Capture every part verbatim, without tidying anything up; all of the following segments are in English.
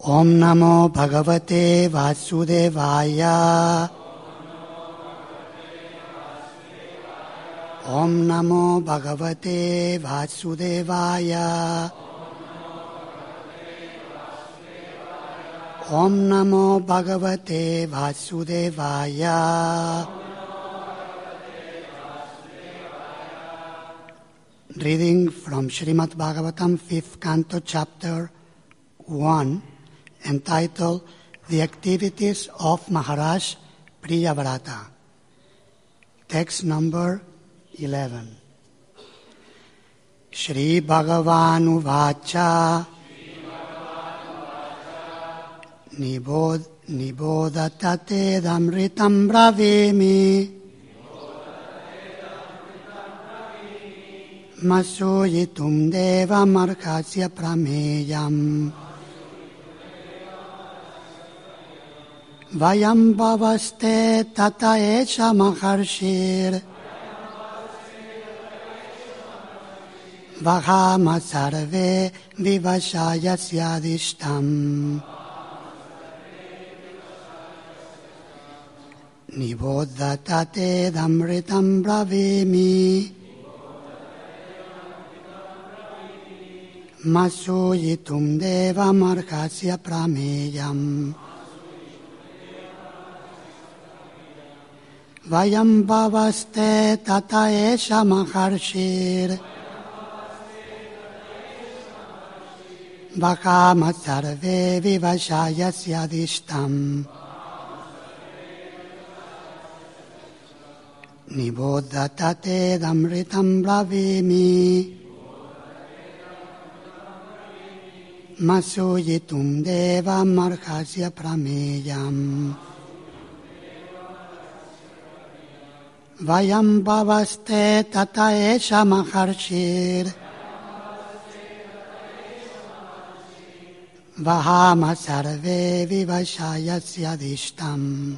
Om Namo Bhagavate Vasudevaya. Om Namo Bhagavate Vasudevaya. Om Namo Bhagavate Vasudevaya. Reading from Srimad Bhagavatam, fifth canto, chapter one, entitled The Activities of Maharaj Priyavrata. Text number eleven. Shri Bhagavan Uvacha Nibod Nibodatate Damritam Bravimi Masuyitum Deva Markasya Prameyam Vayam Bhavaste Tata Esha Maharshir Vahama Sarve Vivashaya Syadishtam Nibodatate Damritam Bravimi Masuyitum Deva Markasya Prameyam Vayam Bhavaste Tata Esha Maharshir Vakama Sarve Vivashaya Syadishtam Nibodatate Damritam Bravimi Masuyitum Deva Markasya Prameyam Vayam Bhavaste Tata Esha Maharshir Vahama Sarve Vivashaya Syadishtam.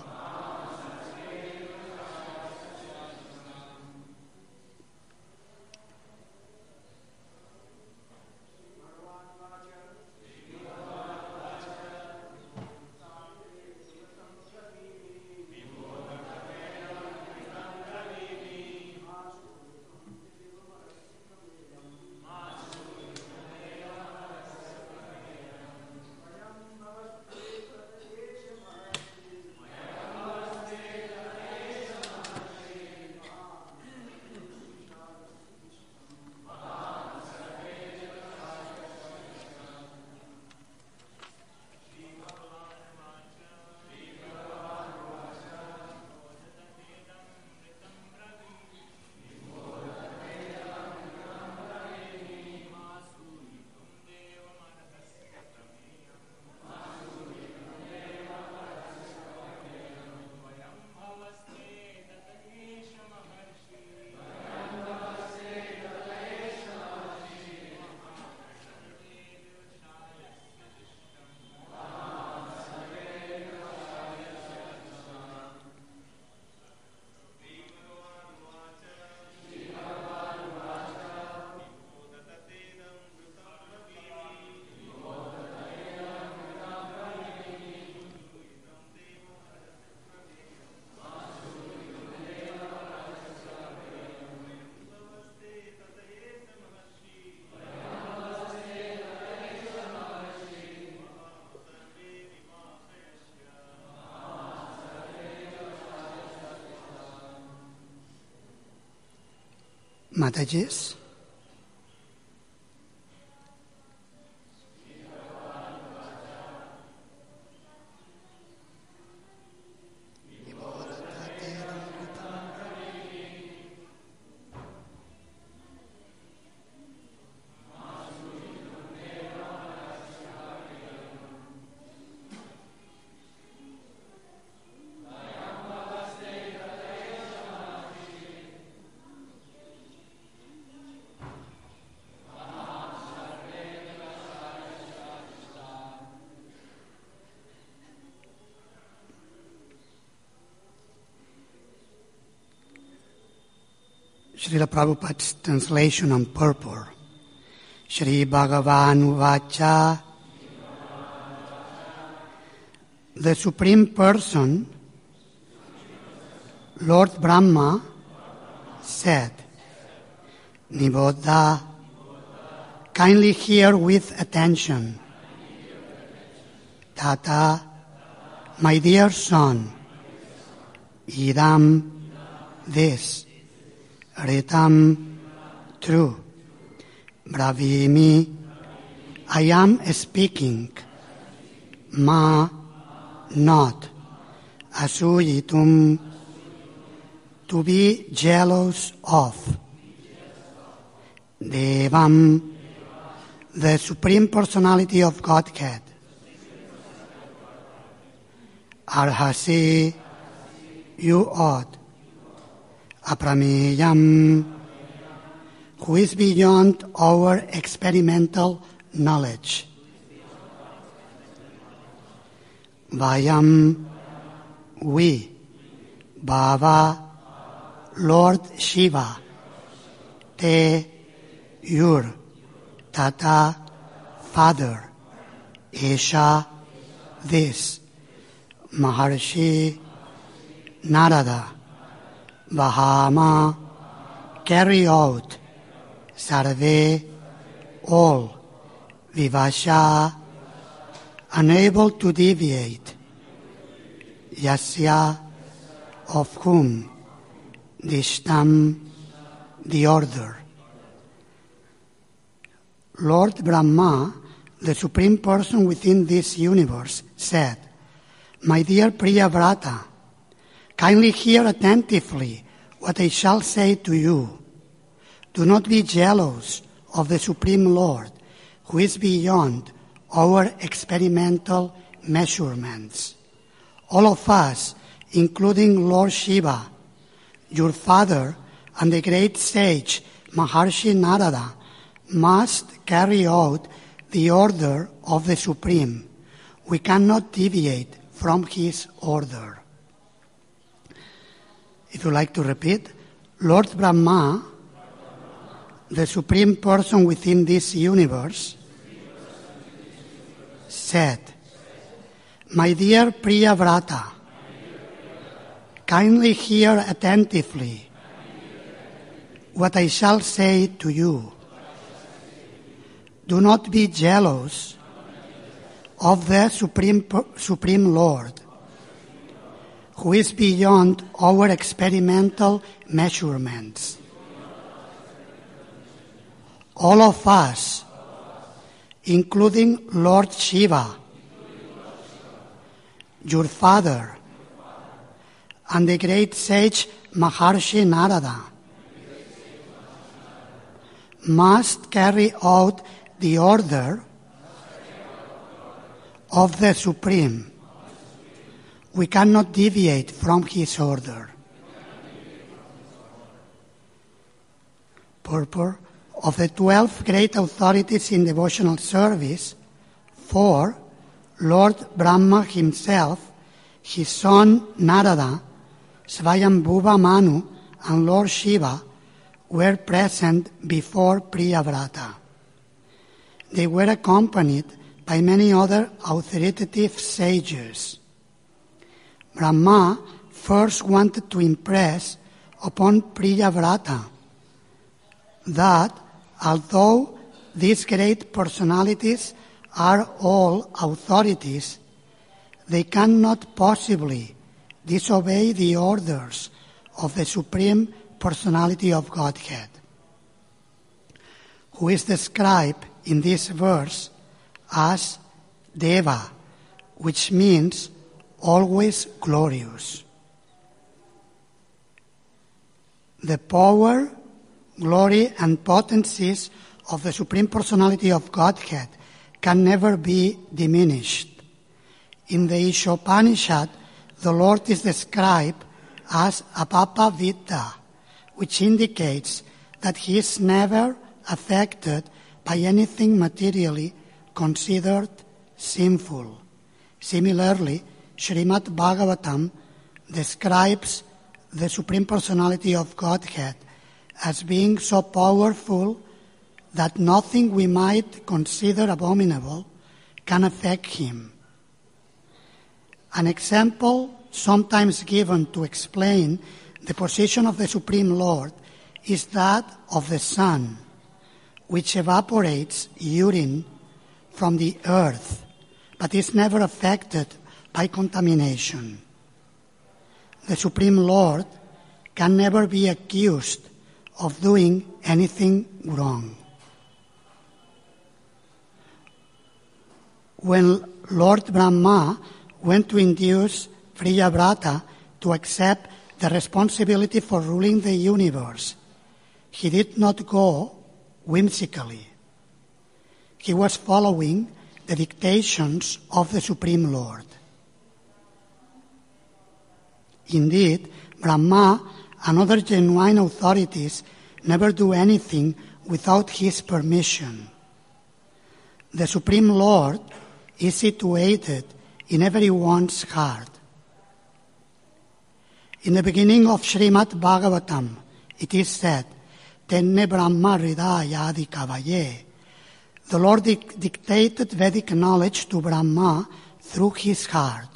Matajis. Srila Prabhupada's translation on purport. Shri Bhagavan Uvacha the Supreme Person, Lord Brahma, said, Nibbodha, kindly hear with attention. Tata, my dear son, idam, this, ritam, true, bravimi, I am speaking, ma, not, asuyitum, to be jealous of, devam, the Supreme Personality of Godhead, arhasi, you ought, aprameyam, who is beyond our experimental knowledge, vayam, we, bhava, Lord Shiva, te, your, tata, father, esha, this, Maharshi, Narada, Vahama, carry out, sarve, all, vivasha, unable to deviate, yasya, of whom, dishtam, the order. Lord Brahma, the Supreme Person within this universe, said, my dear Priyavrata, kindly hear attentively what I shall say to you. Do not be jealous of the Supreme Lord, who is beyond our experimental measurements. All of us, including Lord Shiva, your father, and the great sage Maharshi Narada, must carry out the order of the Supreme. We cannot deviate from his order. If you like to repeat, Lord Brahma, the Supreme Person within this universe, said, my dear Priyavrata, kindly hear attentively what I shall say to you. Do not be jealous of the Supreme, Supreme Lord, who is beyond our experimental measurements. All of us, including Lord Shiva, your father, and the great sage Maharshi Narada, must carry out the order of the Supreme. We cannot deviate from his order. Purport of the twelve great authorities in devotional service, four, Lord Brahma himself, his son Narada, Svayambhuva Manu, and Lord Shiva were present before Priyavrata. They were accompanied by many other authoritative sages. Brahma first wanted to impress upon Priyavrata that although these great personalities are all authorities, they cannot possibly disobey the orders of the Supreme Personality of Godhead, who is described in this verse as Deva, which means always glorious. The power, glory, and potencies of the Supreme Personality of Godhead can never be diminished. In the Ishopanishad, the Lord is described as Apapa Vitta, which indicates that he is never affected by anything materially considered sinful. Similarly, Srimad Bhagavatam describes the Supreme Personality of Godhead as being so powerful that nothing we might consider abominable can affect him. An example sometimes given to explain the position of the Supreme Lord is that of the sun, which evaporates urine from the earth, but is never affected by contamination. The Supreme Lord can never be accused of doing anything wrong. When Lord Brahma went to induce Priyavrata to accept the responsibility for ruling the universe, he did not go whimsically. He was following the dictations of the Supreme Lord. Indeed, Brahma and other genuine authorities never do anything without his permission. The Supreme Lord is situated in everyone's heart. In the beginning of Srimad Bhagavatam, it is said, Tenne Brahma Hridaya Adi Kavaye. The Lord dic- dictated Vedic knowledge to Brahma through his heart.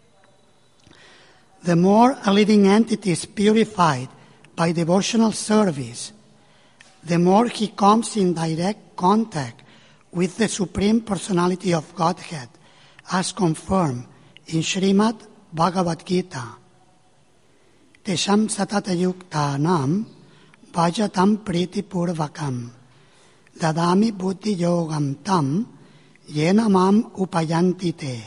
The more a living entity is purified by devotional service, the more he comes in direct contact with the Supreme Personality of Godhead, as confirmed in Srimad Bhagavad Gita. Tesham satatayuktanam bhajatam priti purvakam dadami buddhi yogam tam yena mam upayanti te.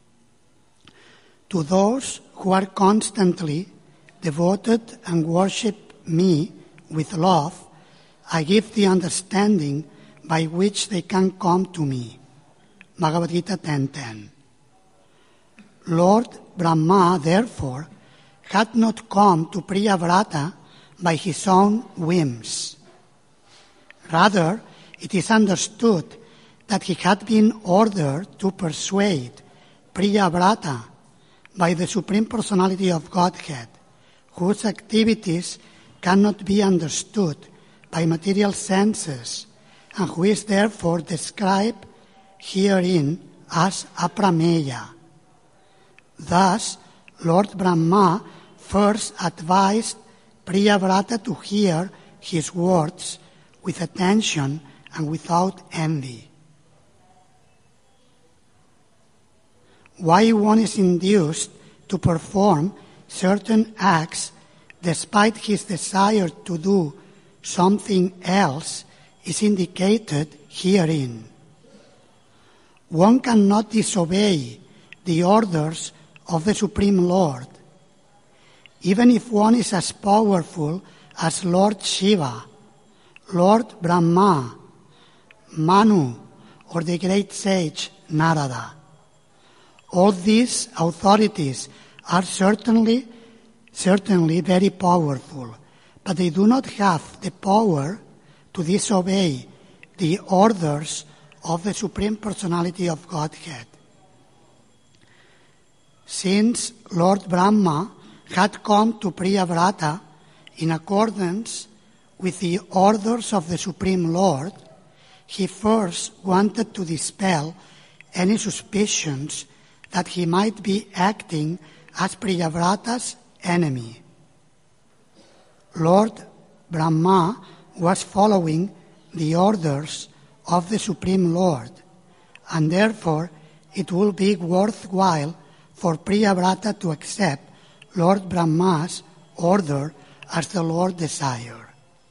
To those who are constantly devoted and worship me with love, I give the understanding by which they can come to me. Bhagavad Gita ten ten. Lord Brahma, therefore, had not come to Priyavrata by his own whims. Rather, it is understood that he had been ordered to persuade Priyavrata by the Supreme Personality of Godhead, whose activities cannot be understood by material senses, and who is therefore described herein as aprameya. Thus, Lord Brahma first advised Priyavrata to hear his words with attention and without envy. Why one is induced to perform certain acts despite his desire to do something else is indicated herein. One cannot disobey the orders of the Supreme Lord, even if one is as powerful as Lord Shiva, Lord Brahma, Manu, or the great sage Narada. All these authorities are certainly, certainly very powerful, but they do not have the power to disobey the orders of the Supreme Personality of Godhead. Since Lord Brahma had come to Priyavrata in accordance with the orders of the Supreme Lord, he first wanted to dispel any suspicions that he might be acting as Priyavrata's enemy. Lord Brahma was following the orders of the Supreme Lord, and therefore it will be worthwhile for Priyavrata to accept Lord Brahma's order as the Lord desired.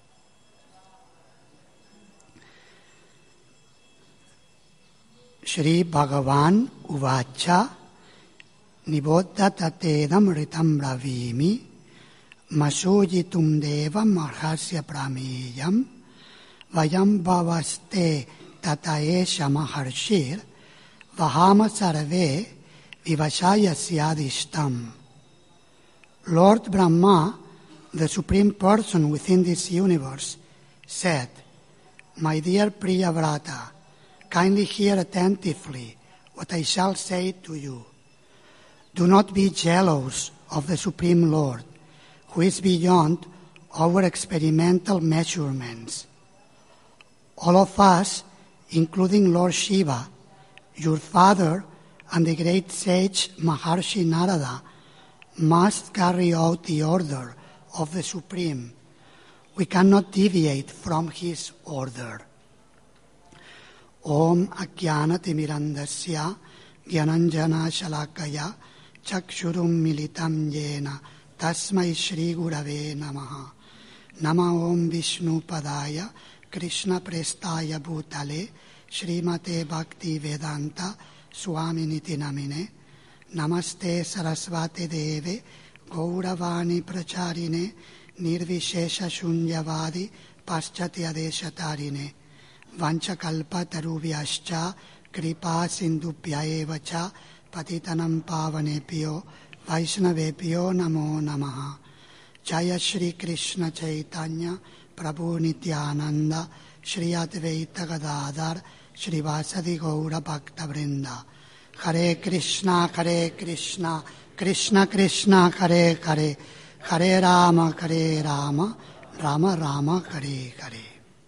Shri Bhagavan Uvacha Niboddha Tatedam Ritam Bravimi Masujitum Devam Marhasya Prameyam Vayam Bhavaste Tataesha Maharshir Vahama Sarve Vivashaya Syadishtam. Lord Brahma, the Supreme Person within this universe, said, My dear Priyavrata, kindly hear attentively what I shall say to you. Do not be jealous of the Supreme Lord, who is beyond our experimental measurements. All of us, including Lord Shiva, your father and the great sage Maharshi Narada must carry out the order of the Supreme. We cannot deviate from his order. Om Ajnanatimirandasya Gyananjana Shalakaya Chakshurum Militam Yena Tasmai Shri Gurave Namaha. Nama Om Vishnu Padaya Krishna Prestaya Bhutale Srimate Bhakti Vedanta Swaminiti Namine. Namaste Sarasvate Deve Gauravani Pracharine Nirvishesha Shunyavadi Paschatya Deshatarine Vanchakalpa Tarubhyascha Kripa Sindubhya Evacha Patitanam Pavanepyo Vaishnavepyo Namo Namaha. Jaya Shri Krishna Chaitanya Prabhu Nityananda Shri Advaita Gadadhar Shri Vasadi Gaura Bhakta Vrinda. Hare Krishna, Hare Krishna, Krishna Krishna, Hare Hare, Hare Rama, Hare Rama, Rama Rama, Hare Hare.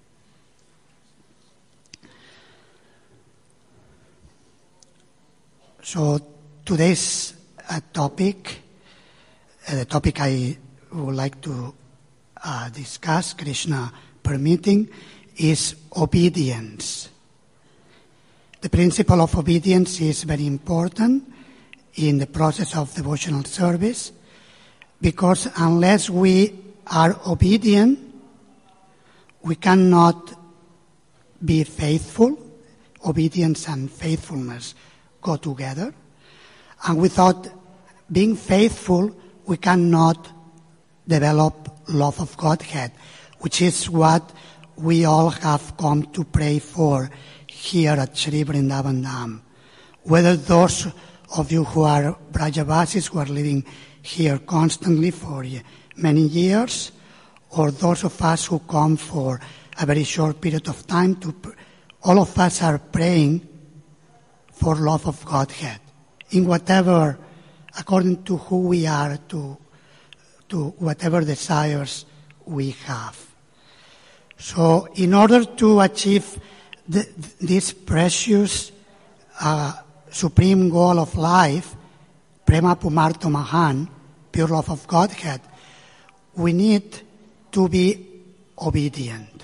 So today's uh, topic, uh, the topic I would like to uh, discuss, Krishna permitting, is obedience. The principle of obedience is very important in the process of devotional service, because unless we are obedient, we cannot be faithful. Obedience and faithfulness go together. And without being faithful, we cannot develop love of Godhead, which is what we all have come to pray for here at Shri Vrindavan Dham. Whether those of you who are Brajavasis, who are living here constantly for many years, or those of us who come for a very short period of time, to all of us are praying for love of Godhead, in whatever, according to who we are, to, to whatever desires we have. So in order to achieve the, this precious uh, supreme goal of life, Prema Pumarto Mahan, pure love of Godhead, we need to be obedient.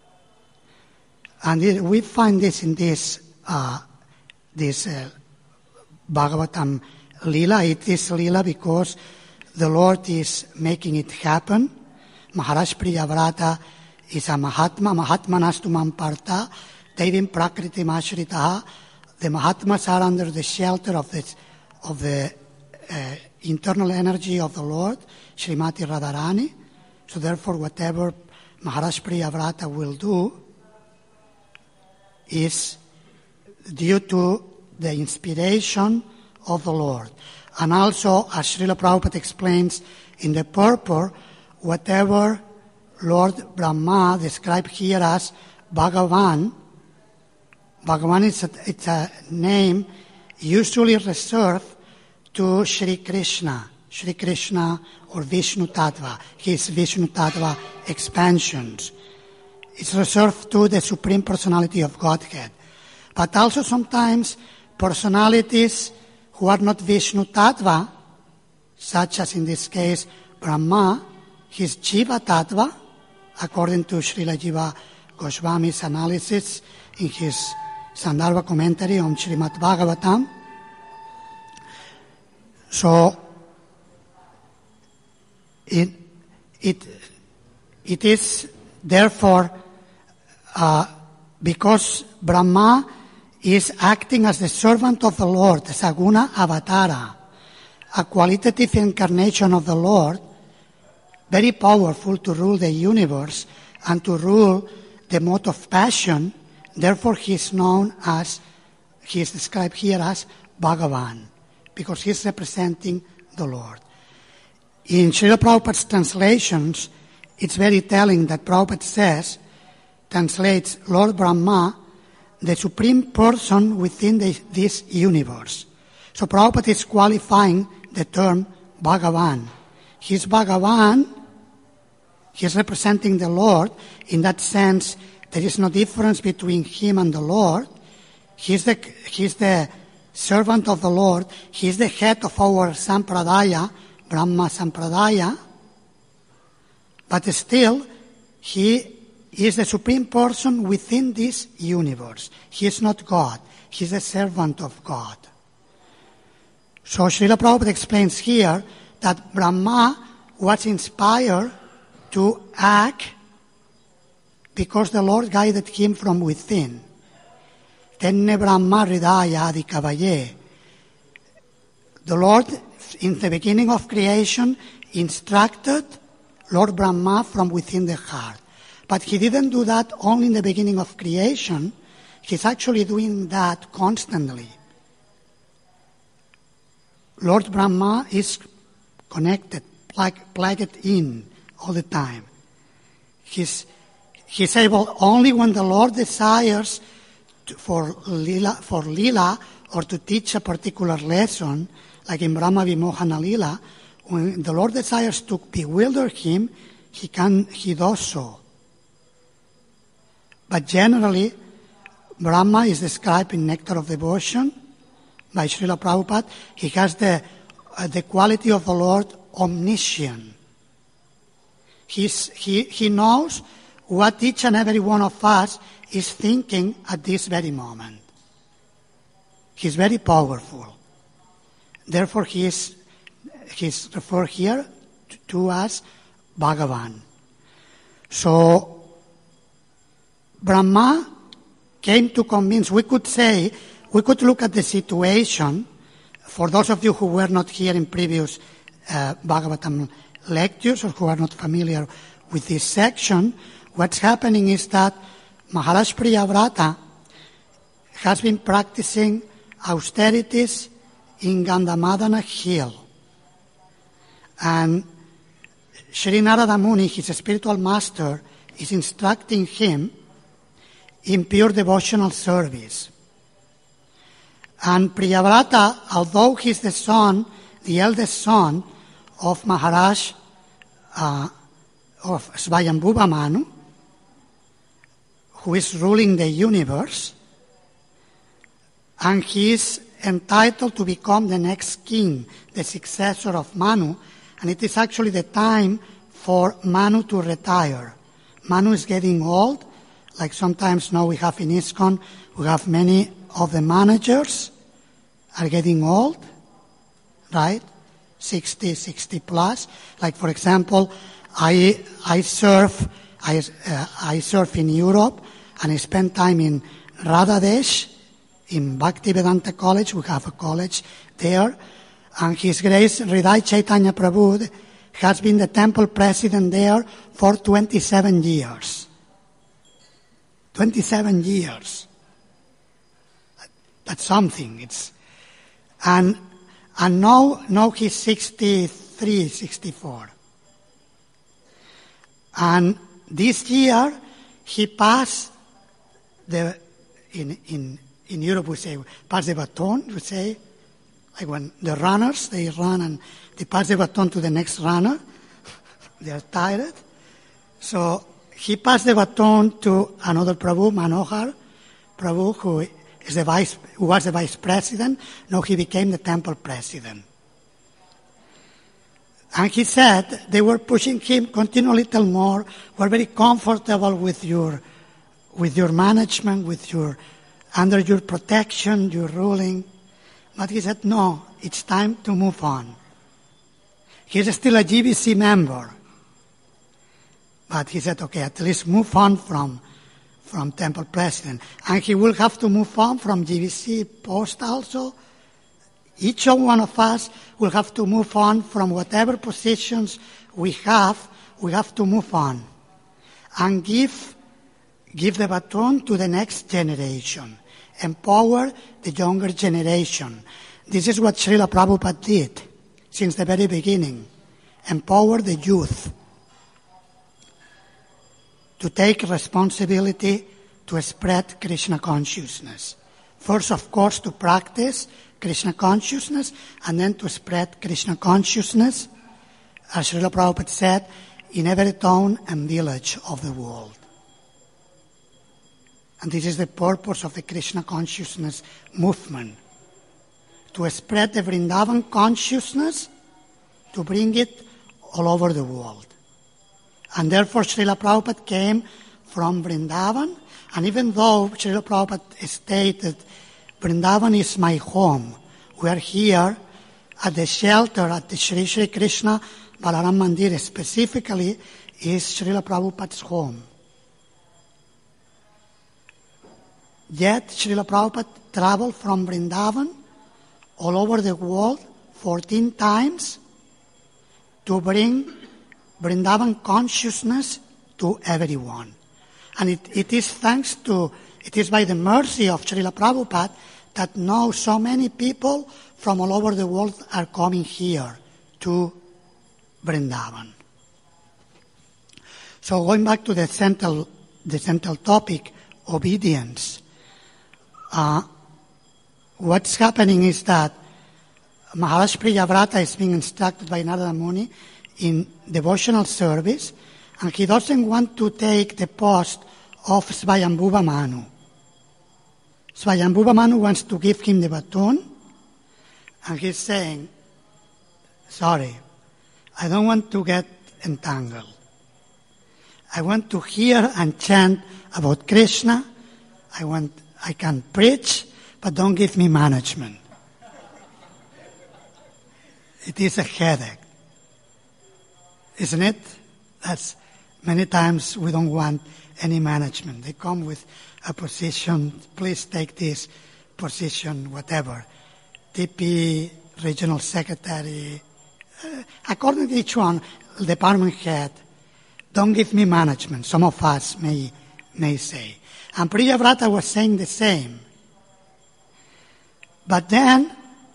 And it, we find this in this uh, this uh, Bhagavatam Lila. It is Lila because the Lord is making it happen. Maharaj Priyavrata is a Mahatma, Mahatmanastu Mamparta, Devim Prakriti Mashritaha. The Mahatmas are under the shelter of the, of the uh, internal energy of the Lord, Srimati Radharani. So therefore, whatever Maharaj Priyavrata will do is due to the inspiration of the Lord. And also, as Srila Prabhupada explains in the purport, whatever Lord Brahma described here as Bhagavan, Bhagavan is a, it's a name usually reserved to Shri Krishna, Shri Krishna or Vishnu Tattva, his Vishnu Tattva expansions. It's reserved to the Supreme Personality of Godhead. But also sometimes personalities who are not Vishnu Tattva, such as in this case Brahma, his Jiva Tattva, according to Srila Jiva Goswami's analysis in his Sandarbha commentary on Srimad Bhagavatam. So, it, it, it is therefore, uh, because Brahma is acting as the servant of the Lord, the Saguna Avatara, a qualitative incarnation of the Lord, very powerful to rule the universe and to rule the mode of passion. Therefore, he is known as, he is described here as Bhagavan, because he is representing the Lord. In Srila Prabhupada's translations, it's very telling that Prabhupada says, translates Lord Brahma, the supreme person within the, this universe. So Prabhupada is qualifying the term Bhagavan. He's Bhagavan, he's representing the Lord. In that sense, there is no difference between him and the Lord. He's the, he's the servant of the Lord. He is the head of our Sampradaya, Brahma Sampradaya. But still, he is the supreme person within this universe. He is not God. He is a servant of God. So Srila Prabhupada explains here that Brahma was inspired to act because the Lord guided him from within. Tenne Brahma Hridaya Adi Kavaye. The Lord, in the beginning of creation, instructed Lord Brahma from within the heart. But he didn't do that only in the beginning of creation. He's actually doing that constantly. Lord Brahma is connected, plug, plugged in all the time. He's, he's able, only when the Lord desires to, for, lila, for lila or to teach a particular lesson, like in Brahma Vimohana Lila, when the Lord desires to bewilder him, he can, he does so. But generally, Brahma is described in Nectar of Devotion by Srila Prabhupada. He has the, uh, the quality of the Lord omniscient. He's, he, he knows what each and every one of us is thinking at this very moment. He's very powerful. Therefore, he is he's referred here to, to as Bhagavan. So, Brahma came to convince, we could say, we could look at the situation, for those of you who were not here in previous uh, Bhagavatam lectures or who are not familiar with this section, what's happening is that Maharaj Priyavrata has been practicing austerities in Gandhamadana hill. And Sri Narada Muni, his spiritual master, is instructing him in pure devotional service. And Priyavrata, although he's the son, the eldest son of Maharaj, uh, of Svayambhuva Manu, who is ruling the universe, and he is entitled to become the next king, the successor of Manu, and it is actually the time for Manu to retire. Manu is getting old, like sometimes now we have in ISKCON, we have many of the managers are getting old, right? sixty, sixty plus. Like for example, I I serve I uh, I serve in Europe, and I spend time in Radhadesh, in Bhaktivedanta College. We have a college there, and His Grace Hridaya Chaitanya Prabhu has been the temple president there for twenty-seven years. twenty-seven years. That's something. It's and and now now he's sixty-three, sixty-four. And this year he passed the in in in Europe we say pass the baton, we say, like when the runners they run and they pass the baton to the next runner. They are tired. So he passed the baton to another Prabhu, Manohar Prabhu, who is the vice, who was the vice president. Now he became the temple president. And he said they were pushing him, continue a little more. We're very comfortable with your, with your management, with your, under your protection, your ruling. But he said, no, it's time to move on. He's still a G B C member. But he said, okay, at least move on from, from temple president. And he will have to move on from G B C post also. Each one of us will have to move on from whatever positions we have. We have to move on and give, give the baton to the next generation. Empower the younger generation. This is what Srila Prabhupada did since the very beginning. Empower the youth to take responsibility to spread Krishna consciousness. First, of course, to practice Krishna consciousness, and then to spread Krishna consciousness, as Srila Prabhupada said, in every town and village of the world. And this is the purpose of the Krishna consciousness movement. to spread the Vrindavan consciousness, to bring it all over the world. And therefore Srila Prabhupada came from Vrindavan, and even though Srila Prabhupada stated, Vrindavan is my home, we are here at the shelter at the Sri Sri Krishna Balaram Mandir specifically is Srila Prabhupada's home. Yet Srila Prabhupada traveled from Vrindavan all over the world fourteen times to bring Vrindavan consciousness to everyone. And it, it is thanks to, it is by the mercy of Srila Prabhupada that now so many people from all over the world are coming here to Vrindavan. So going back to the central, the central topic, obedience. Uh, what's happening is that Maharaj Priyavrata is being instructed by Narada Muni in devotional service, and he doesn't want to take the post of Svayambhuva Manu. Svayambhuva Manu wants to give him the baton, and he's saying, sorry, I don't want to get entangled. I want to hear and chant about Krishna. I want, I can preach, but don't give me management. It is a headache, isn't it? That's many times we don't want any management. They come with a position, please take this position, whatever. T P, regional secretary, uh, according to each one, department head. Don't give me management, some of us may may say. And Priyavrata was saying the same. But then,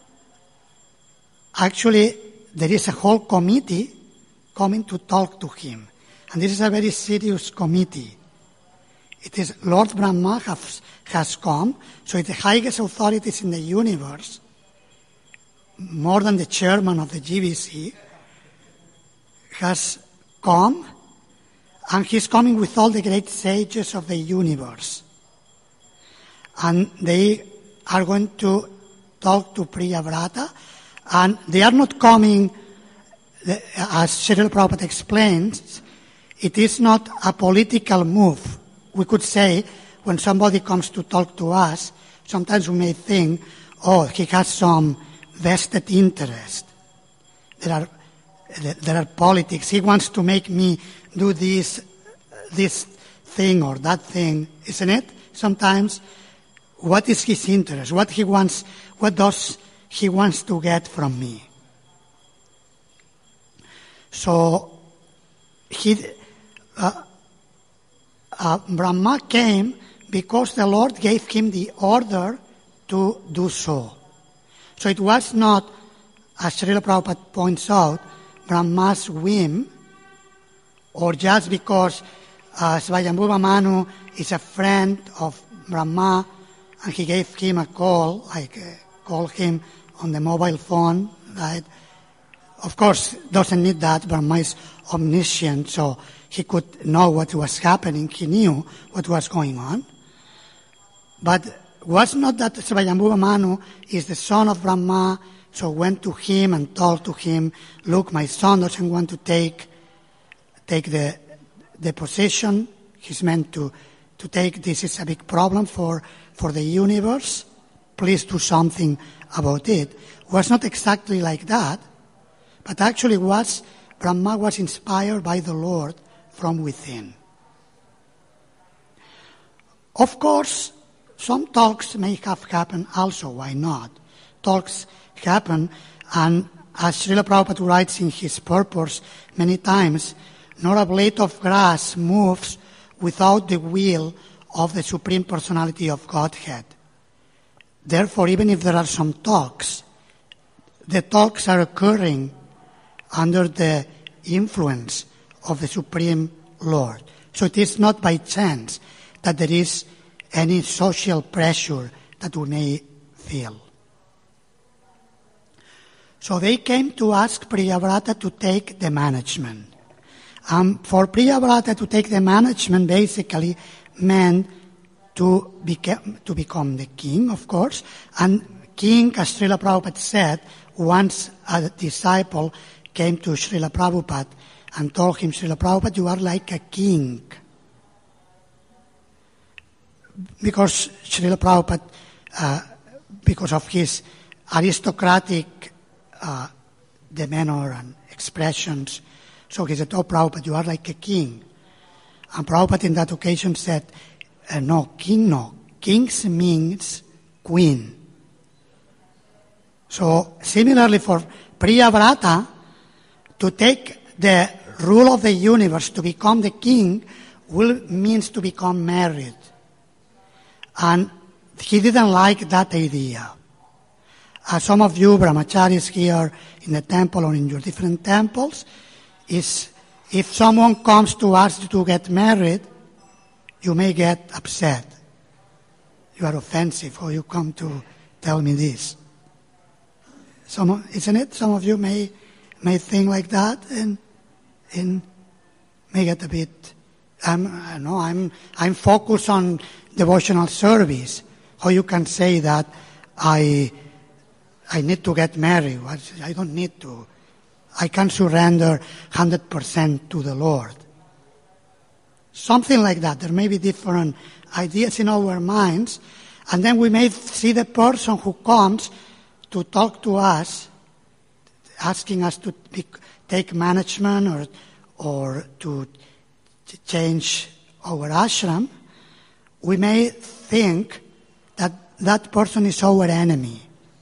actually, there is a whole committee coming to talk to him. And this is a very serious committee. It is Lord Brahma has, has come, so it's the highest authorities in the universe, more than the chairman of the G B C, has come, and he's coming with all the great sages of the universe. And they are going to talk to Priyavrata, and they are not coming, as Srila Prabhupada explains, it is not a political move. We could say, when somebody comes to talk to us, sometimes we may think, oh, he has some vested interest. There are, there are politics. He wants to make me do this, this thing or that thing, isn't it? Sometimes, what is his interest? What he wants, what does he wants to get from me? So, he, uh, uh, Brahma came because the Lord gave him the order to do so. So it was not, as Srila Prabhupada points out, Brahma's whim, or just because uh, Svayambhuva Manu is a friend of Brahma, and he gave him a call, like uh, call him on the mobile phone, right? Of course, doesn't need that. Brahma is omniscient, so he could know what was happening. He knew what was going on. But was not that Svayambhuva Manu is the son of Brahma, so went to him and told to him, look, my son doesn't want to take take the the position he's meant to, to take. This is a big problem for, for the universe. Please do something about it. It was not exactly like that, but actually was, Brahma was inspired by the Lord from within. Of course, some talks may have happened also, why not? Talks happen, and as Srila Prabhupada writes in his purpose many times, not a blade of grass moves without the will of the Supreme Personality of Godhead. Therefore, even if there are some talks, the talks are occurring under the influence of the Supreme Lord. So it is not by chance that there is any social pressure that we may feel. So they came to ask Priyavrata to take the management. Um, for Priyavrata to take the management basically meant to become, to become the king, of course, and king, as Srila Prabhupada said, once a disciple came to Srila Prabhupada and told him, Srila Prabhupada, you are like a king. Because Srila Prabhupada, uh, because of his aristocratic uh, demeanor and expressions, so he said, oh, Prabhupada, you are like a king. And Prabhupada in that occasion said, uh, no, king, no. Kings means queen. So similarly for Priyavrata, to take the rule of the universe, to become the king, will means to become married. And he didn't like that idea. As some of you brahmacharis here in the temple or in your different temples, is if someone comes to ask you to get married, you may get upset. You are offensive, or you come to tell me this. Some, isn't it? Some of you may may think like that, and and may get a bit. I'm, I know I'm I'm focused on devotional service. How you can say that I I need to get married? I don't need to. I can surrender one hundred percent to the Lord. Something like that. There may be different ideas in our minds, and then we may see the person who comes to talk to us, asking us to be, take management or or to change our ashram. We may think that that person is our enemy.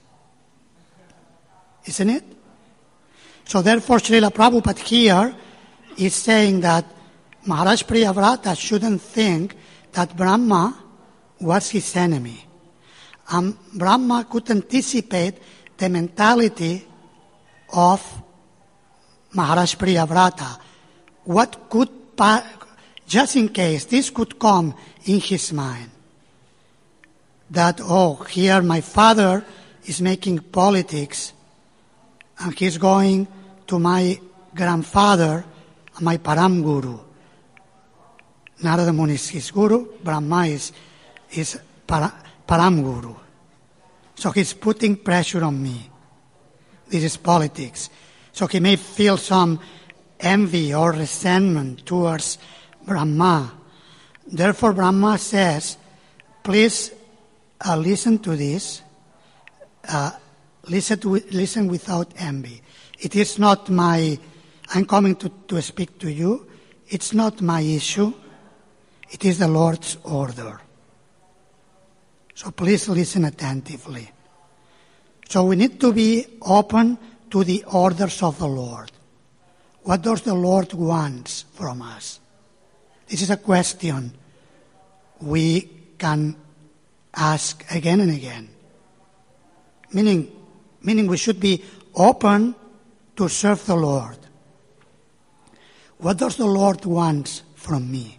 Isn't it? So therefore, Srila Prabhupada here is saying that Maharaj Priyavrata shouldn't think that Brahma was his enemy. And Brahma could anticipate the mentality of Maharaj Priyavrata. What could, just in case, this could come in his mind. That, oh, here my father is making politics, and he's going to my grandfather, my Param Guru. Narada Muni is his guru, Brahma is his para, Param Guru. So he's putting pressure on me. This is politics. So he may feel some envy or resentment towards Brahma. Therefore Brahma says, please uh, listen to this. Uh, listen, to, listen without envy. It is not my, I'm coming to, to speak to you. It's not my issue. It is the Lord's order. So please listen attentively. So we need to be open to the orders of the Lord. What does the Lord want from us? This is a question we can ask again and again. Meaning, meaning we should be open to serve the Lord. What does the Lord want from me?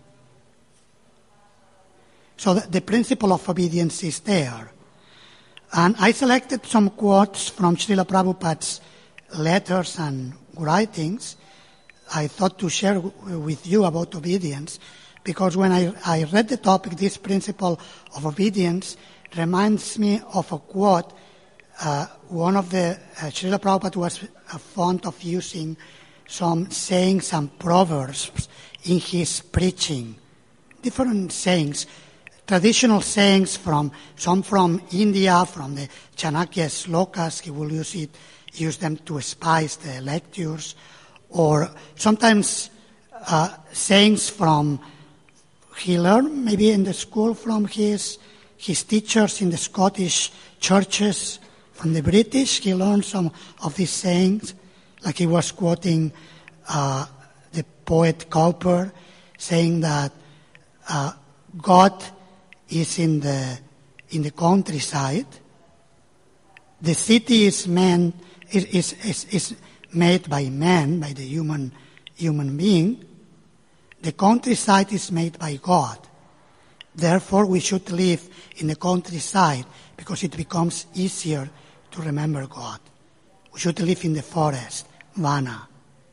So the, the principle of obedience is there. And I selected some quotes from Srila Prabhupada's letters and writings. I thought to share w- with you about obedience, because when I, I read the topic, this principle of obedience reminds me of a quote. Uh, one of the, uh, Srila Prabhupada was uh, fond of using some sayings and proverbs in his preaching. Different sayings, traditional sayings from, some from India, from the Chanakya slokas. He will use it, use them to spice the lectures, or sometimes uh, sayings from, he learned maybe in the school from his, his teachers in the Scottish churches. From the British, he learned some of these sayings, like he was quoting uh, the poet Cowper, saying that uh, God is in the in the countryside. The city is man is is, is, is made by man, by the human human being. The countryside is made by God. Therefore, we should live in the countryside because it becomes easier to remember God. We should live in the forest, Vana.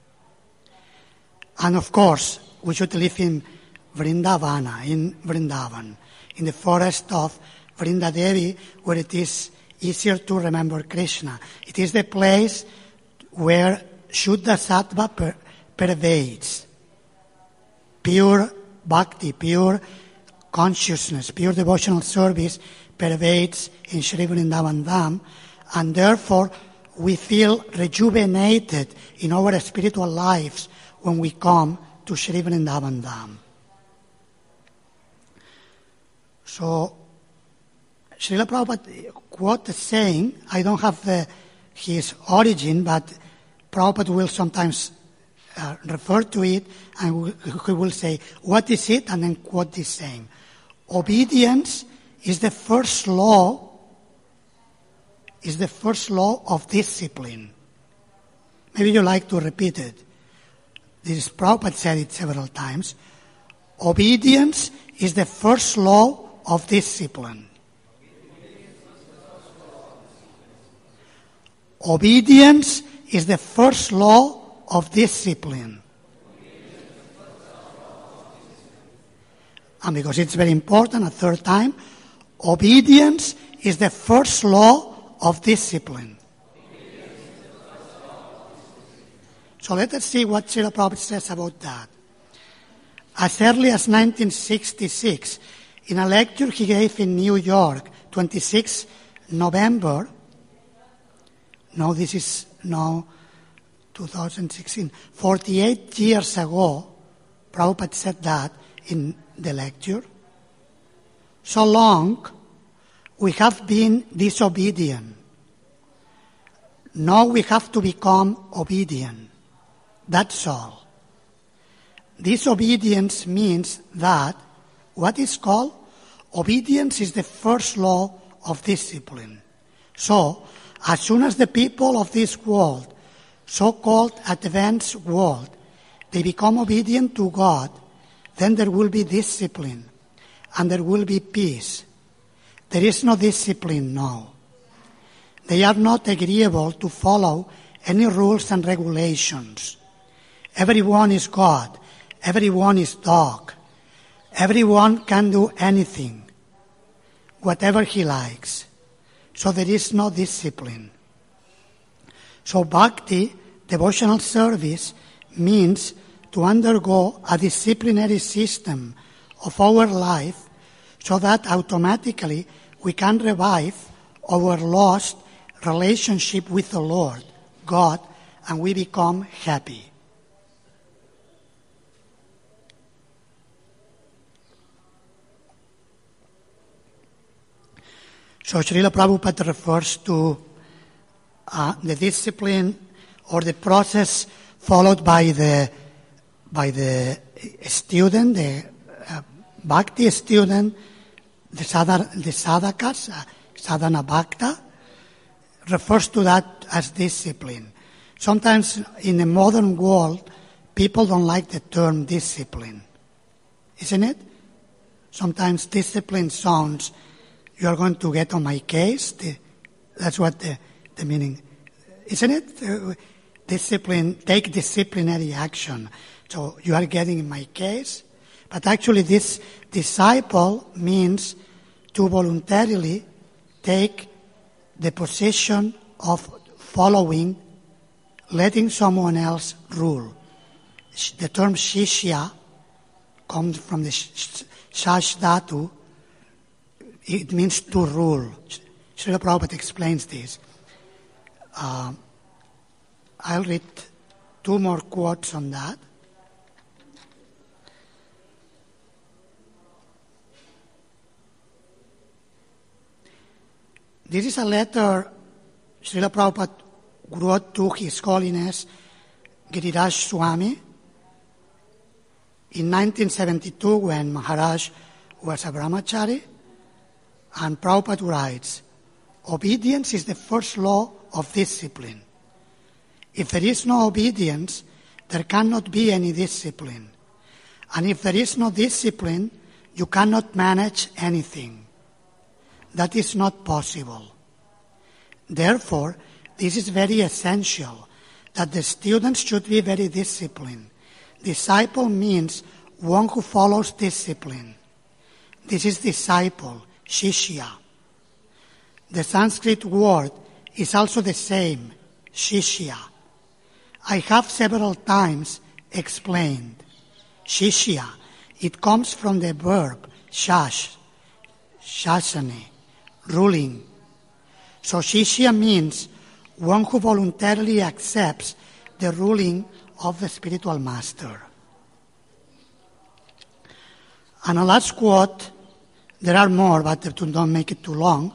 And of course, we should live in Vrindavana, in Vrindavan, in the forest of Vrindadevi, where it is easier to remember Krishna. It is the place where Shuddha Sattva per- pervades. Pure bhakti, pure consciousness, pure devotional service pervades in Sri Vrindavan Dham, and therefore we feel rejuvenated in our spiritual lives when we come to Sri Vrindavan Dham. So, Srila Prabhupada quote saying, I don't have the, his origin, but Prabhupada will sometimes uh, refer to it, and he will say, what is it? And then quote this saying. Obedience is the first law is the first law of discipline. Maybe you like to repeat it. This Prabhupada said it several times. Obedience is the first law of discipline. Obedience is the first law of discipline. And because it's very important, a third time, obedience is the first law of discipline. So let us see what Srila Prabhupada says about that. As early as nineteen sixty-six, in a lecture he gave in New York, twenty-sixth November, no, this is now two thousand sixteen, forty-eight years ago, Prabhupada said that in the lecture. So long we have been disobedient. Now we have to become obedient. That's all. Disobedience means that what is called obedience is the first law of discipline. So, as soon as the people of this world, so-called advanced world, they become obedient to God, then there will be discipline and there will be peace. There is no discipline now. They are not agreeable to follow any rules and regulations. Everyone is God. Everyone is dog. Everyone can do anything, whatever he likes. So there is no discipline. So bhakti, devotional service, means to undergo a disciplinary system of our life so that automatically we can revive our lost relationship with the Lord, God, and we become happy. So Srila Prabhupada refers to uh, the discipline or the process followed by the by the student, the uh, bhakti student, the, sadhana, the sadhakas, uh, sadhana bhakta, refers to that as discipline. Sometimes in the modern world, people don't like the term discipline, isn't it? Sometimes discipline sounds, you are going to get on my case. The, that's what the, the meaning, isn't it? Uh, discipline, take disciplinary action. So you are getting in my case. But actually this disciple means to voluntarily take the position of following, letting someone else rule. The term shishya comes from the shash dhatu. It means to rule. Srila Prabhupada explains this. Uh, I'll read two more quotes on that. This is a letter Srila Prabhupada wrote to His Holiness Giriraj Swami in nineteen seventy-two when Maharaj was a brahmachari. And Prabhupada writes, obedience is the first law of discipline. If there is no obedience, there cannot be any discipline. And if there is no discipline, you cannot manage anything. That is not possible. Therefore, this is very essential, that the students should be very disciplined. Disciple means one who follows discipline. This is disciple, shishya. The Sanskrit word is also the same, shishya. I have several times explained. Shishya, it comes from the verb shash, shasane, ruling. So shishya means one who voluntarily accepts the ruling of the spiritual master. And a last quote, there are more, but to don't make it too long.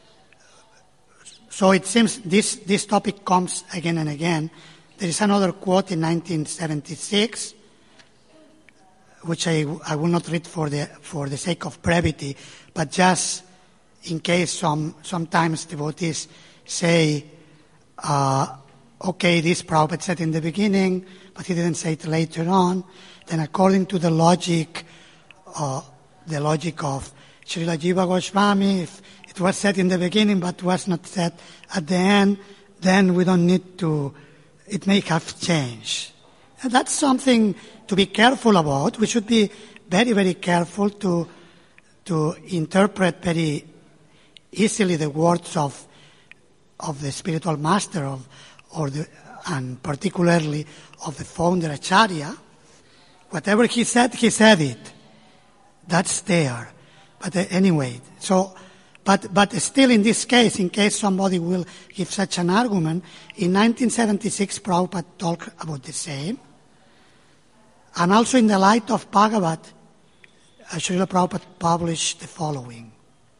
So it seems this, this topic comes again and again. There is another quote in nineteen seventy-six, which I, I will not read for the, for the sake of brevity, but just in case some, sometimes devotees say, uh, okay, this Prabhupada said in the beginning, but he didn't say it later on, then according to the logic, uh, the logic of Srila Jiva Goswami, if it was said in the beginning but was not said at the end, then we don't need to, it may have changed. And that's something to be careful about. We should be very, very careful to to interpret very easily the words of of the spiritual master of, or the, and particularly of the founder Acharya. Whatever he said, he said it. That's there. But uh, anyway, so, but, but still in this case, in case somebody will give such an argument, in nineteen seventy-six, Prabhupada talked about the same. And also in the light of Bhagavat, uh, Srila Prabhupada published the following.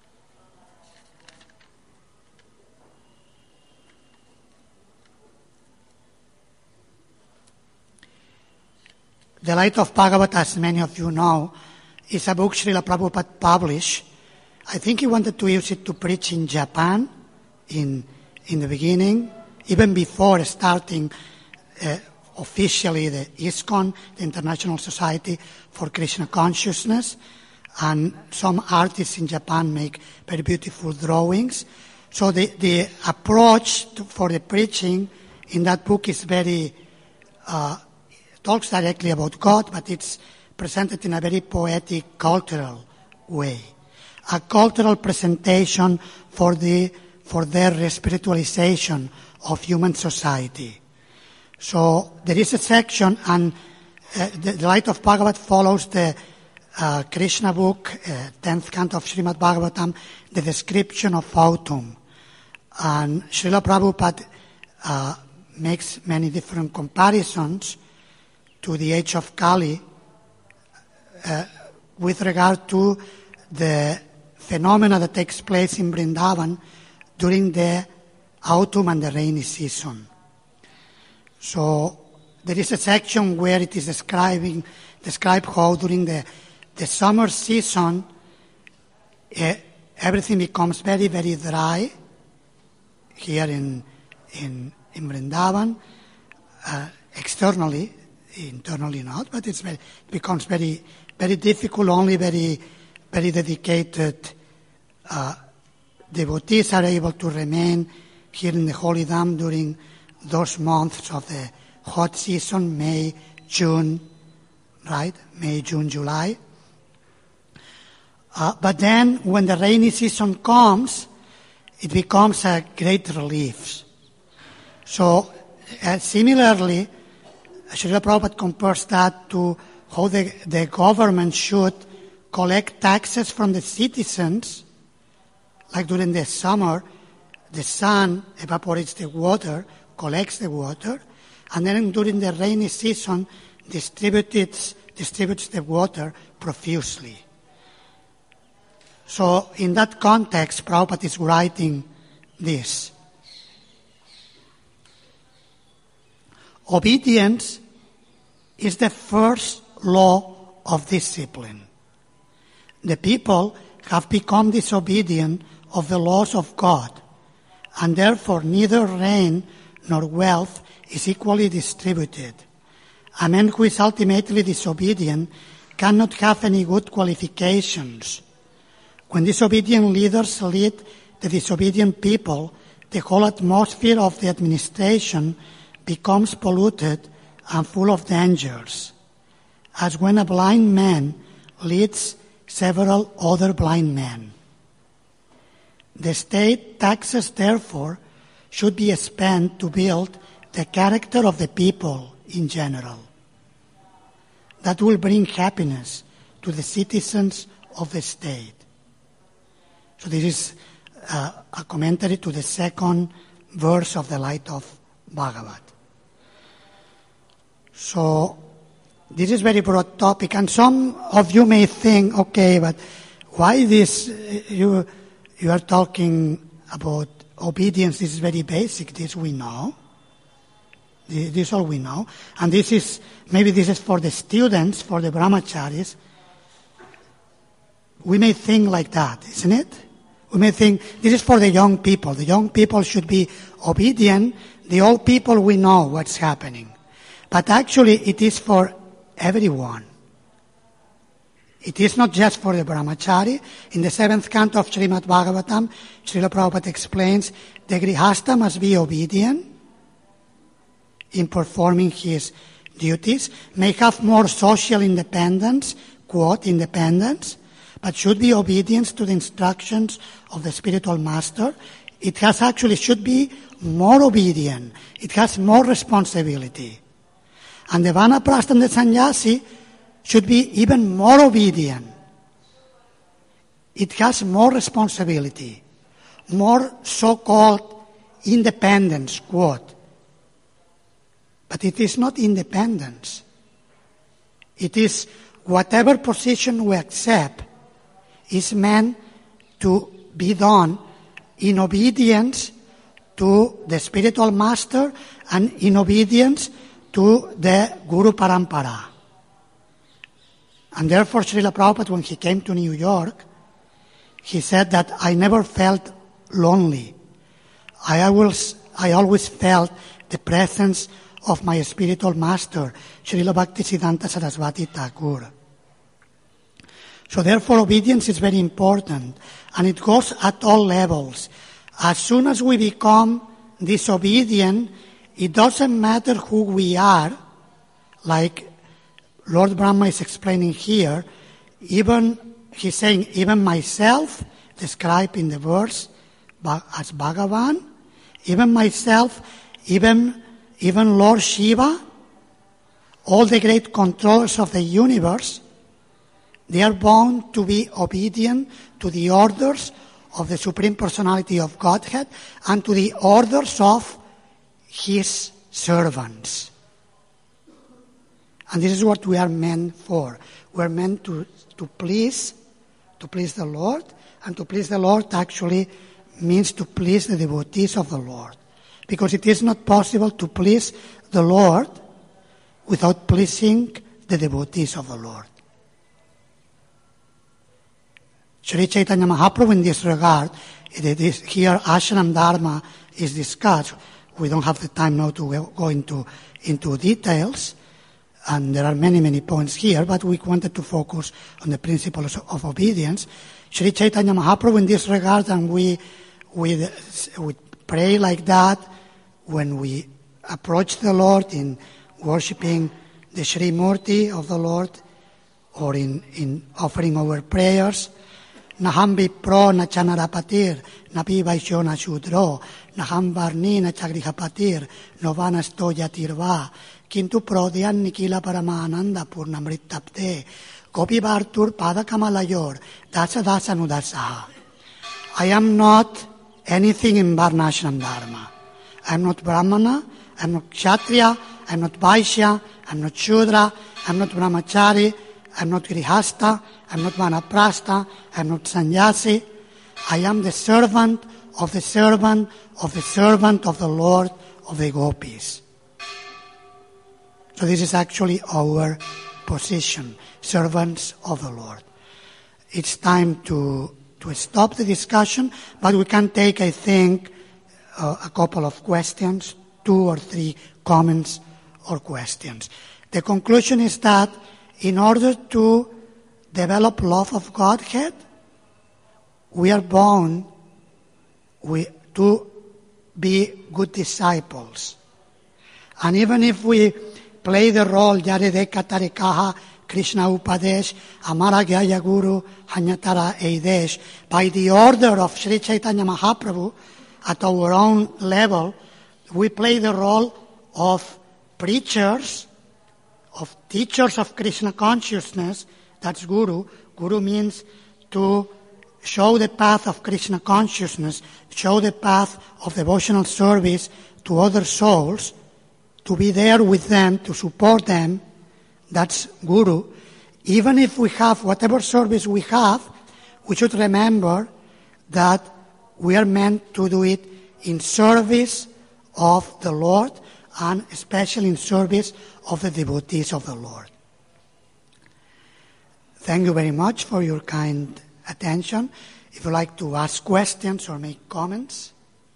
The Light of Bhagavat, as many of you know, is a book Srila Prabhupada published. I think he wanted to use it to preach in Japan in in the beginning, even before starting uh, officially the ISKCON, the International Society for Krishna Consciousness. And some artists in Japan make very beautiful drawings. So the, the approach to, for the preaching in that book is very, uh, talks directly about God, but it's presented in a very poetic, cultural way. A cultural presentation for the for their spiritualization of human society. So there is a section, and uh, the, the Light of Bhagavat follows the uh, Krishna book, uh, tenth canto of Srimad Bhagavatam, the description of autumn. And Srila Prabhupada uh, makes many different comparisons to the age of Kali uh, with regard to the phenomena that takes place in Vrindavan during the autumn and the rainy season. So there is a section where it is describing describe how during the the summer season uh, everything becomes very, very dry here in in in Vrindavan, uh, externally, internally not, but it's very, it becomes very very difficult. Only very very dedicated uh, devotees are able to remain here in the Holy Dham during those months of the hot season, May, June, right? May, June, July. Uh, but then when the rainy season comes, it becomes a great relief. So uh, similarly, Srila Prabhupada compares that to how the, the government should collect taxes from the citizens. Like during the summer, the sun evaporates the water, collects the water, and then during the rainy season distributes, distributes the water profusely. So in that context, Prabhupada is writing this. Obedience is the first law of discipline. The people have become disobedient of the laws of God, and therefore neither rain nor wealth is equally distributed. A man who is ultimately disobedient cannot have any good qualifications. When disobedient leaders lead the disobedient people, the whole atmosphere of the administration becomes polluted and full of dangers, as when a blind man leads several other blind men. The state taxes, therefore, should be spent to build the character of the people in general. That will bring happiness to the citizens of the state. So this is uh, a commentary to the second verse of the Light of Bhagavat. So this is a very broad topic, and some of you may think, okay, but why this, you, you are talking about obedience, this is very basic, this we know. This is all we know. And this is, maybe this is for the students, for the brahmacharis. We may think like that, isn't it? We may think, this is for the young people. The young people should be obedient. The old people, we know what's happening. But actually, it is for everyone. It is not just for the brahmachari. In the seventh canto of Srimad Bhagavatam, Srila Prabhupada explains, the grihastha must be obedient in performing his duties, may have more social independence, quote, independence, but should be obedience to the instructions of the spiritual master. It has actually should be more obedient. It has more responsibility. And the vanaprastha and the sannyasi should be even more obedient. It has more responsibility, more so-called independence, quote. But it is not independence. It is whatever position we accept is meant to be done in obedience to the spiritual master and in obedience to the Guru Parampara. And therefore, Srila Prabhupada, when he came to New York, he said that I never felt lonely. I always, I always felt the presence of my spiritual master, Srila Bhaktisiddhanta Saraswati Thakur. So therefore, obedience is very important, and it goes at all levels. As soon as we become disobedient, it doesn't matter who we are, like Lord Brahma is explaining here, even, he's saying, even myself, described in the verse as Bhagavan, even myself, even Even Lord Shiva, all the great controllers of the universe, they are bound to be obedient to the orders of the Supreme Personality of Godhead and to the orders of His servants. And this is what we are meant for. We are meant to, to please, to please the Lord, and to please the Lord actually means to please the devotees of the Lord. Because it is not possible to please the Lord without pleasing the devotees of the Lord. Sri Chaitanya Mahaprabhu in this regard, it is here Ashram Dharma is discussed. We don't have the time now to go into, into details, and there are many, many points here, but we wanted to focus on the principles of obedience. Sri Chaitanya Mahaprabhu in this regard, and we, we, we pray like that, when we approach the Lord in worshipping the Sri Murti of the Lord, or in, in offering our prayers, Naham Vipro na Chanarapatir, Napi Vaishyo na Shudro, Naham Varni na Chagrihapatir, Novana Stoyatirva, Kintu Prodyan Nikila Paramananda Purnamritapte, Gopi Bhartur Padakamalyor, Dasa Dasa Nudasaha. I am not anything in Varnashram Dharma. I am not Brahmana, I am not Kshatriya, I am not Vaishya, I am not Shudra, I am not Brahmachari, I am not Grihastha, I am not Vanaprastha, I am not Sannyasi. I am the servant of the servant of the servant of the Lord of the Gopis. So this is actually our position, servants of the Lord. It's time to, to stop the discussion, but we can take, I think, Uh, a couple of questions, two or three comments or questions. The conclusion is that in order to develop love of Godhead, we are bound we, to be good disciples. And even if we play the role, Yarede Katarikaha Krishna Upadesh, Amara Gyaya Guru, Hanyatara Eidesh. By the order of Sri Chaitanya Mahaprabhu, at our own level, we play the role of preachers, of teachers of Krishna consciousness. That's Guru. Guru means to show the path of Krishna consciousness, show the path of devotional service to other souls, to be there with them, to support them. That's Guru. Even if we have whatever service we have, we should remember that we are meant to do it in service of the Lord, and especially in service of the devotees of the Lord. Thank you very much for your kind attention. If you like to ask questions or make comments.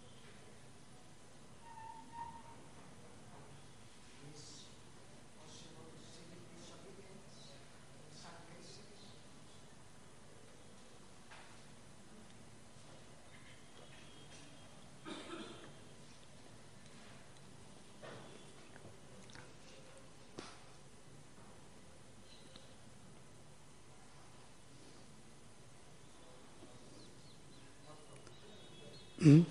Hmm?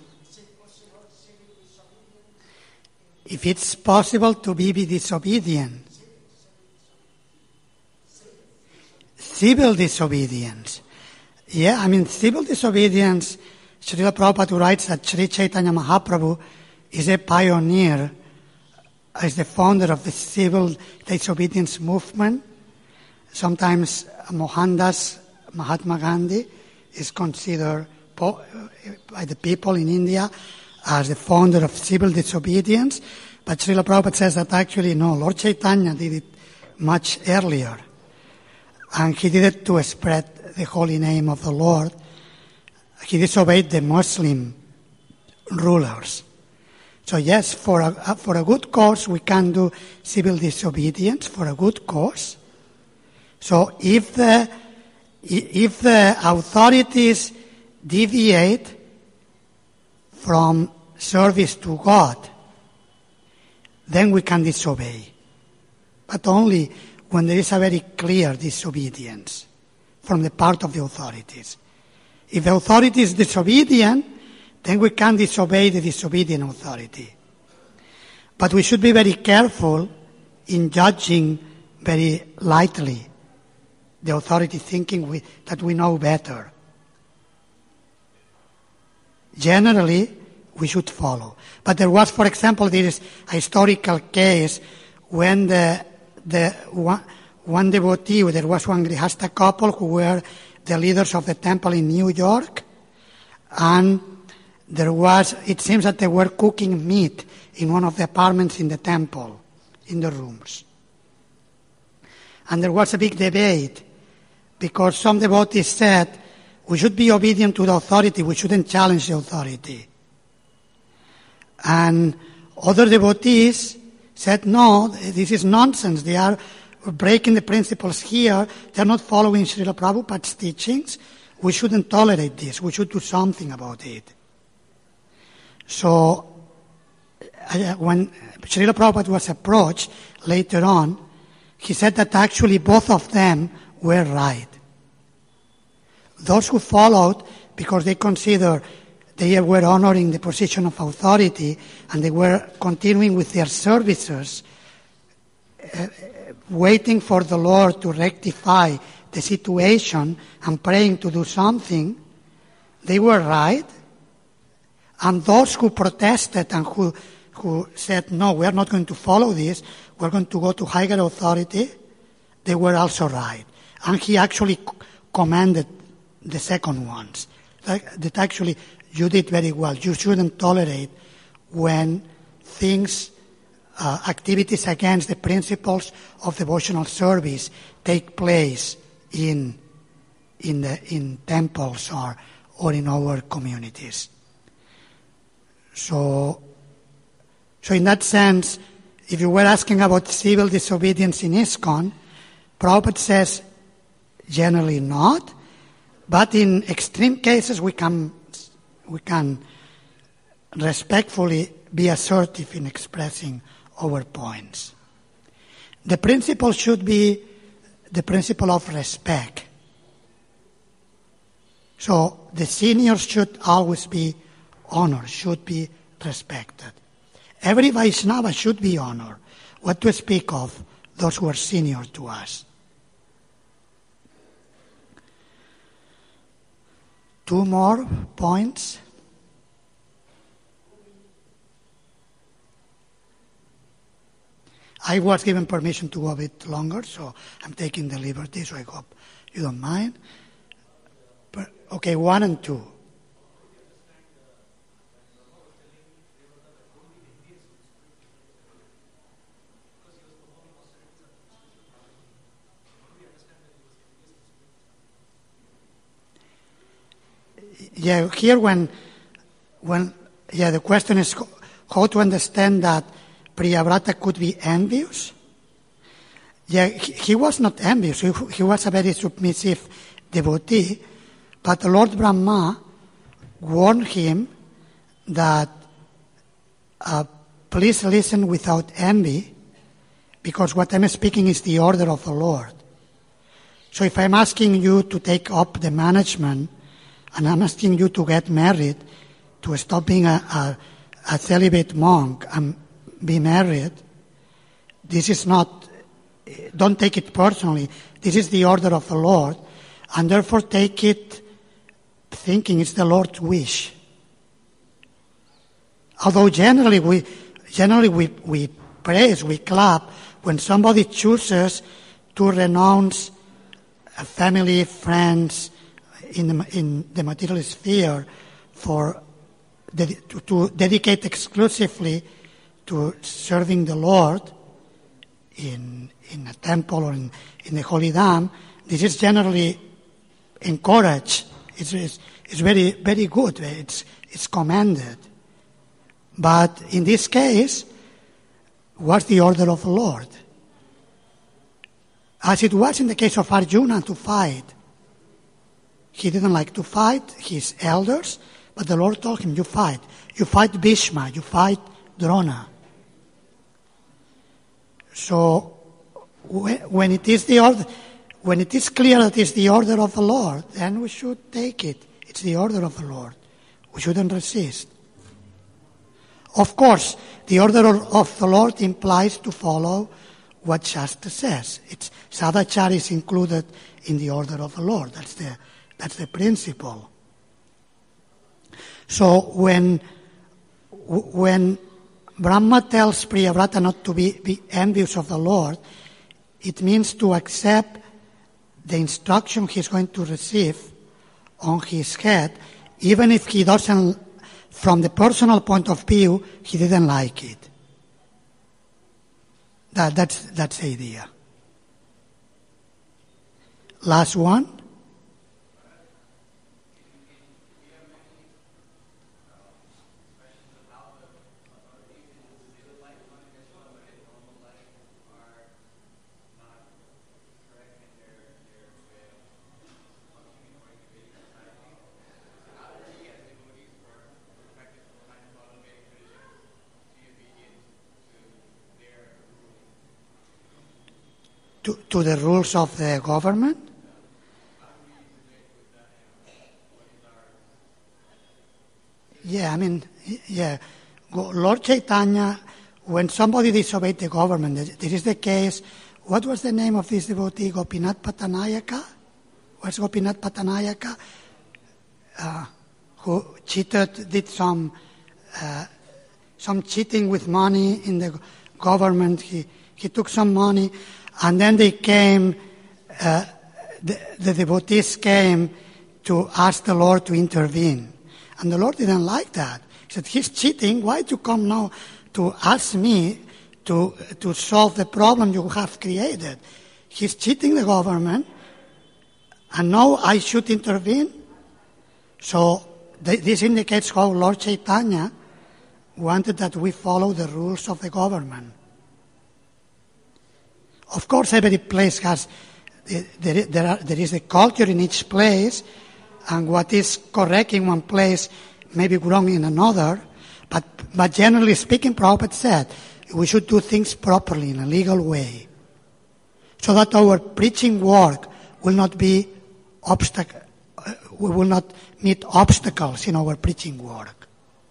If it's possible to be disobedient, civil disobedience. Yeah, I mean, civil disobedience, Srila Prabhupada writes that Sri Chaitanya Mahaprabhu is a pioneer, is the founder of the civil disobedience movement. Sometimes Mohandas Mahatma Gandhi is considered by the people in India as the founder of civil disobedience, but Srila Prabhupada says that actually no, Lord Chaitanya did it much earlier, and he did it to spread the holy name of the Lord. He disobeyed the Muslim rulers. So yes, for a, for a good cause we can do civil disobedience, for a good cause. So if the if the authorities deviate from service to God, then we can disobey. But only when there is a very clear disobedience from the part of the authorities. If the authority is disobedient, then we can disobey the disobedient authority. But we should be very careful in judging very lightly the authority, thinking we, that we know better. Generally, we should follow. But there was, for example, there is a historical case when the the one, one devotee, there was one Grihastha couple who were the leaders of the temple in New York, and there was, it seems that they were cooking meat in one of the apartments in the temple, in the rooms. And there was a big debate, because some devotees said, we should be obedient to the authority, we shouldn't challenge the authority. And other devotees said, no, this is nonsense. They are breaking the principles here. They are not following Srila Prabhupada's teachings. We shouldn't tolerate this. We should do something about it. So when Srila Prabhupada was approached later on, he said that actually both of them were right. Those who followed, because they considered they were honoring the position of authority and they were continuing with their services, uh, waiting for the Lord to rectify the situation and praying to do something, they were right. And those who protested and who, who said, no, we are not going to follow this, we're going to go to higher authority, they were also right. And he actually commended the second ones. That, that actually, you did very well. You shouldn't tolerate when things, uh, activities against the principles of devotional service take place in in the in temples or or in our communities. So, so in that sense, if you were asking about civil disobedience in ISKCON, Prabhupada says generally not. But in extreme cases, we can we can respectfully be assertive in expressing our points. The principle should be the principle of respect. So the seniors should always be honored, should be respected. Every Vaishnava should be honored. What to speak of those who are senior to us. Two more points. I was given permission to go a bit longer, so I'm taking the liberty, so I hope you don't mind. But, okay, one and two. Yeah, here when, when, yeah, the question is how to understand that Priyavrata could be envious. Yeah, he, he was not envious. He, he was a very submissive devotee, but the Lord Brahma warned him that uh, please listen without envy, because what I'm speaking is the order of the Lord. So if I'm asking you to take up the management, and I'm asking you to get married, to stop being a, a, a celibate monk and be married, this is not, don't take it personally. This is the order of the Lord, and therefore take it thinking it's the Lord's wish. Although generally we, generally we, we praise, we clap when somebody chooses to renounce a family, friends, in the, in the material sphere for to, to dedicate exclusively to serving the Lord in in a temple or in, in the Holy Dham. This is generally encouraged. It's, it's, it's very very good. It's it's commended. But in this case, what's the order of the Lord? As it was in the case of Arjuna to fight. He didn't like to fight his elders, but the Lord told him, you fight. You fight Bhishma, you fight Drona. So when it is the order, when it is clear that it's the order of the Lord, then we should take it. It's the order of the Lord. We shouldn't resist. Of course, the order of the Lord implies to follow what Shastra says. It's Sadachara is included in the order of the Lord. That's the That's the principle. So when when Brahma tells Priyavrata not to be, be envious of the Lord, it means to accept the instruction he's going to receive on his head, even if he doesn't, from the personal point of view, he didn't like it. That, that's, that's the idea. Last one. To, to the rules of the government? Yeah, I mean, yeah. Lord Chaitanya, when somebody disobeyed the government, this is the case. What was the name of this devotee? Gopinath Patanayaka? What's Gopinath Patanayaka? Uh, who cheated, did some uh, some cheating with money in the government. He, he took some money. And then they came, uh, the, the devotees came to ask the Lord to intervene. And the Lord didn't like that. He said, he's cheating. Why do you come now to ask me to, to solve the problem you have created? He's cheating the government, and now I should intervene? So th- this indicates how Lord Chaitanya wanted that we follow the rules of the government. Of course, every place has, there, there, are, there is a culture in each place, and what is correct in one place may be wrong in another, but, but generally speaking, Prabhupada said, we should do things properly in a legal way. so that our preaching work will not be obstacle, uh, we will not meet obstacles in our preaching work.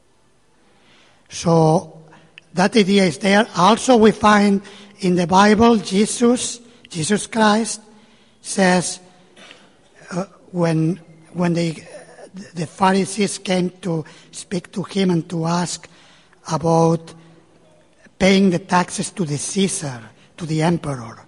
So that idea is there. Also we find in the Bible, Jesus, Jesus Christ says, uh, when when they, the Pharisees came to speak to him and to ask about paying the taxes to the Caesar, to the emperor,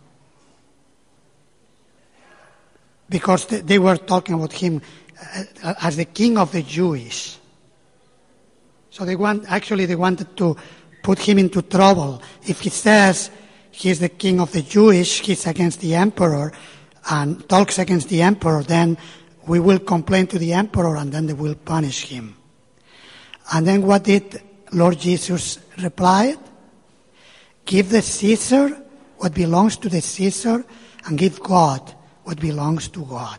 because they were talking about him as the king of the Jewish. So they want, actually they wanted to put him into trouble. If he says he's the king of the Jewish, he's against the emperor, and talks against the emperor, then we will complain to the emperor and then they will punish him. And then what did Lord Jesus reply? Give the Caesar what belongs to the Caesar and give God what belongs to God.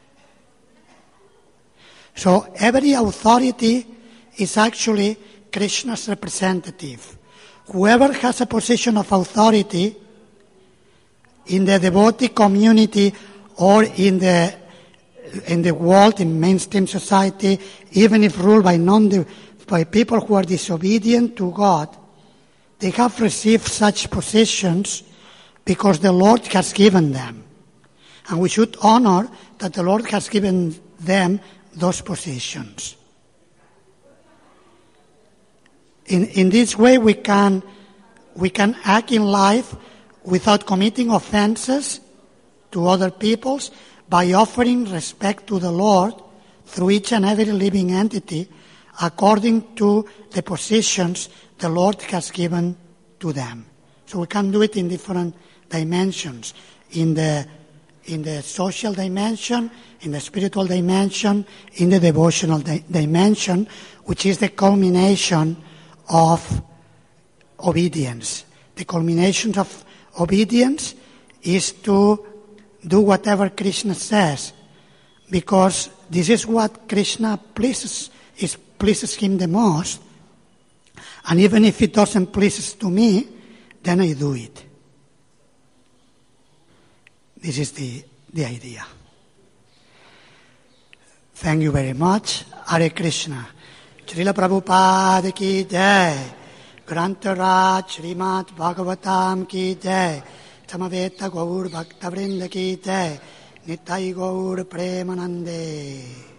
So every authority is actually Krishna's representative. Whoever has a position of authority in the devotee community or in the in the world, in mainstream society, even if ruled by non by people who are disobedient to God, they have received such positions because the Lord has given them. And we should honor that the Lord has given them those positions. In, in this way we can, we can act in life without committing offenses to other peoples by offering respect to the Lord through each and every living entity according to the positions the Lord has given to them. So we can do it in different dimensions. In the, in the social dimension, in the spiritual dimension, in the devotional di- dimension, which is the culmination of obedience. The culmination of obedience is to do whatever Krishna says, because this is what Krishna pleases, is pleases him the most. And even if it doesn't please to me, then I do it. This is the, the idea. Thank you very much. Hare Krishna. Srila Prabhupada ki jai. Grantaraj Srimad Bhagavatam ki jai. Samaveta Gaur Bhakta Vrinda ki jai. Nitai Gaur Premanande.